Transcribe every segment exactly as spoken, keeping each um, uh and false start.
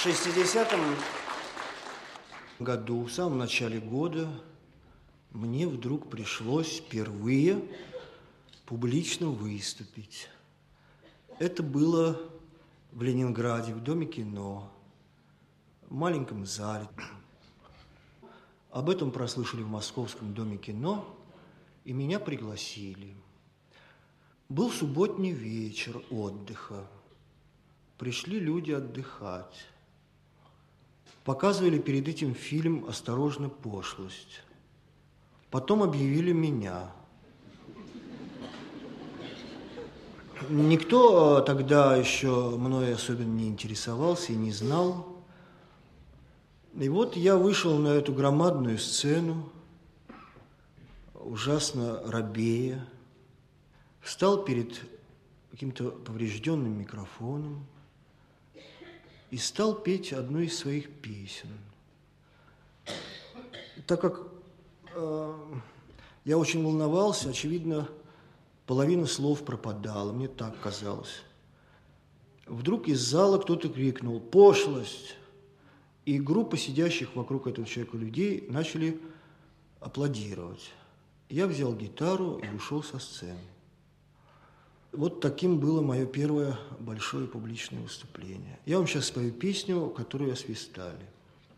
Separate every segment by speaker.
Speaker 1: шестидесятом году, в самом начале года, мне вдруг пришлось впервые публично выступить. Это было в Ленинграде, в Доме кино, в маленьком зале. Об этом прослышали в Московском Доме кино, и меня пригласили. Был субботний вечер отдыха. Пришли люди отдыхать. Показывали перед этим фильм «Осторожно, пошлость». Потом объявили меня. Никто тогда еще мной особенно не интересовался и не знал. И вот я вышел на эту громадную сцену, ужасно робея, встал перед каким-то поврежденным микрофоном и стал петь одну из своих песен. Так как э, я очень волновался, очевидно, половина слов пропадала, мне так казалось. Вдруг из зала кто-то крикнул «Пошлость!», и группа сидящих вокруг этого человека людей начали аплодировать. Я взял гитару и ушел со сцены. Вот таким было мое первое большое публичное выступление. Я вам сейчас спою песню, которую освистали.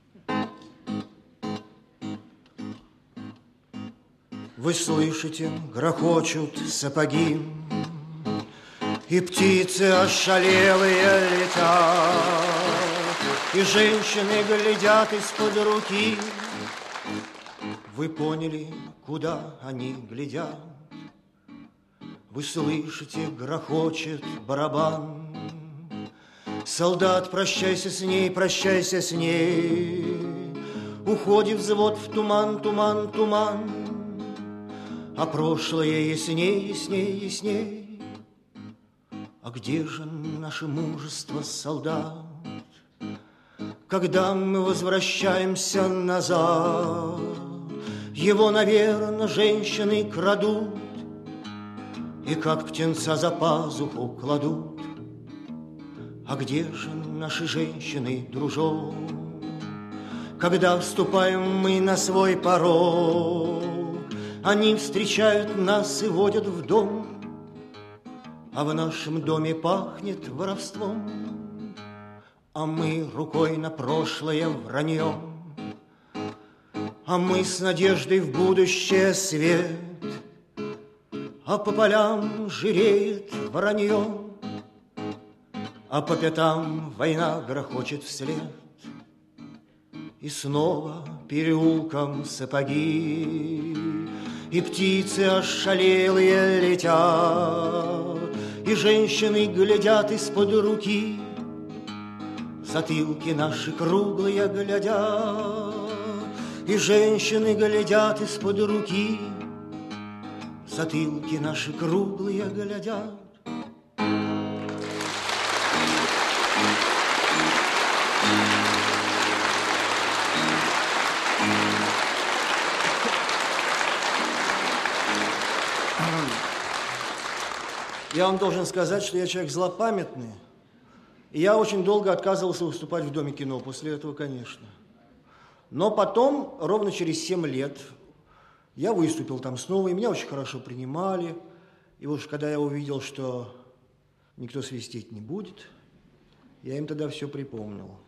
Speaker 1: Вы слышите, грохочут сапоги, и птицы ошалелые летят, и женщины глядят из-под руки. Вы поняли, куда они глядят? Вы слышите, грохочет барабан. Солдат, прощайся с ней, прощайся с ней. Уходит взвод в туман, туман, туман. А прошлое ясней, ясней, ясней. А где же наше мужество, солдат? Когда мы возвращаемся назад, его, наверное, женщины крадут и как птенца за пазуху кладут. А где же наши женщины, дружок? Когда вступаем мы на свой порог, они встречают нас и водят в дом, а в нашем доме пахнет воровством, а мы рукой на прошлое враньем, а мы с надеждой в будущее свет, а по полям жиреет воронье, а по пятам война грохочет вслед. И снова переулком сапоги, и птицы ошалелые летят, и женщины глядят из-под руки, затылки наши круглые глядят, и женщины глядят из-под руки, затылки наши круглые глядят. Я вам должен сказать, что я человек злопамятный, и я очень долго отказывался выступать в Доме кино, после этого, конечно. Но потом, ровно через семь лет, я выступил там снова, и меня очень хорошо принимали. И уж когда я увидел, что никто свистеть не будет, я им тогда все припомнил.